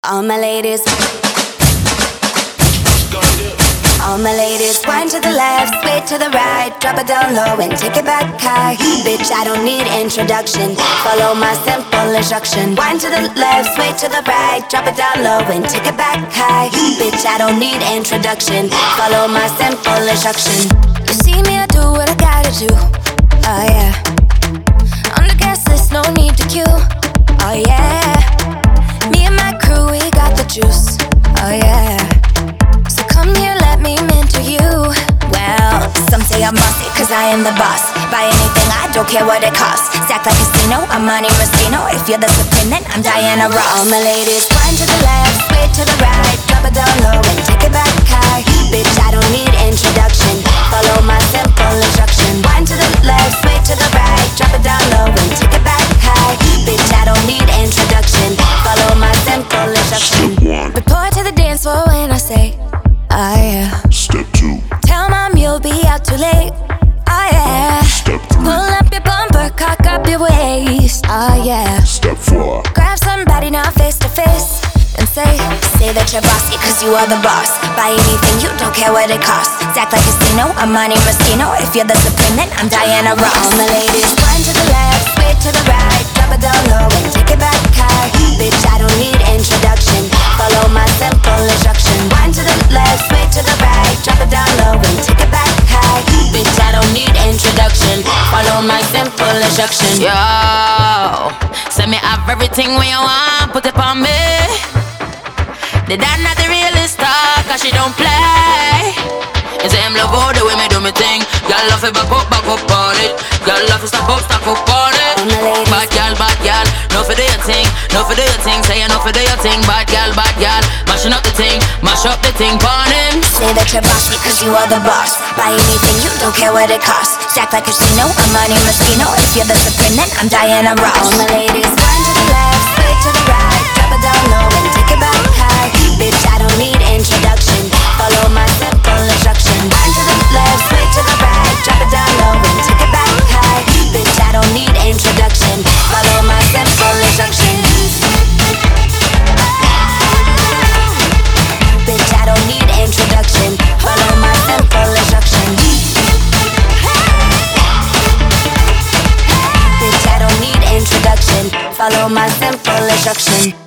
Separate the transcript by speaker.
Speaker 1: All my ladies, all my ladies, wind to the left, sway to the right, drop it down low and take it back high. Bitch, I don't need introduction, follow my simple instruction. Wind to the left, sway to the right, drop it down low and take it back high. Bitch, I don't need introduction, follow my simple instruction. You see me, I do what I gotta do, oh yeah. On the guest list, no need to queue, oh yeah. Me and my crew, we got the juice, oh yeah. So come here, let me mentor you. Well, some say I'm bossy, cause I am the boss. Buy anything, I don't care what it costs. Stack like casino, I'm Monte Rustino. If you're the supreme, then I'm Diana Ross. All my ladies, wind to the left, sway to the right, drop it down low and take it back high. Bitch, I don't need introduction, follow my simple instruction. Wind to the left, sway to the right, drop it down low and take it back high. Bitch, I don't need introduction, follow my simple instruction. Report to the dance floor when I say, oh yeah.
Speaker 2: Step 2.
Speaker 1: Tell mom you'll be out too late, oh yeah.
Speaker 2: Step 3.
Speaker 1: Pull up your bumper, cock up your waist, oh yeah.
Speaker 2: Step 4.
Speaker 1: Grab somebody now face to face and say that you're bossy, cause you are the boss. Buy anything, you don't care what it costs. Stack like casino, I'm Monte Rustino. If you're the supreme, then I'm Diana Ross. All my ladies, wind to the left, sway to the right, drop it down low and take it back high. Bitch, I don't need introduction, follow my simple instruction. Wind to the left, sway to the right, drop it down low and take it back high. Bitch, I don't need introduction, follow my simple instruction.
Speaker 3: Yo, send me have everything when you want, put it on me. The dad not the realest star, cause she don't play. And say him love all the way me do me thing. Y'all love it back up on it. Y'all love it stack up on it. Bad y'all, no for do your thing, no for do your thing. Say you no for do your thing, bad y'all, mashing up the thing, mash up the thing, pon him.
Speaker 1: Say that you're bossy, cause you are the boss. Buy anything, you don't care what it costs. Stack like a casino, I'm Monte Rustino. If you're the supreme, then I'm Diana Ross. All my ladies, wind to the left, sway to the right, drop it down low and take it back high. Bitch, I don't need introduction, follow my simple instruction. Wind to the left, sway to the right, drop it down low and take it back high. Bitch, I don't need introduction, follow my simple instruction. Bitch, I don't need introduction, follow my simple instruction. Bitch, I don't need introduction, follow my simple instruction.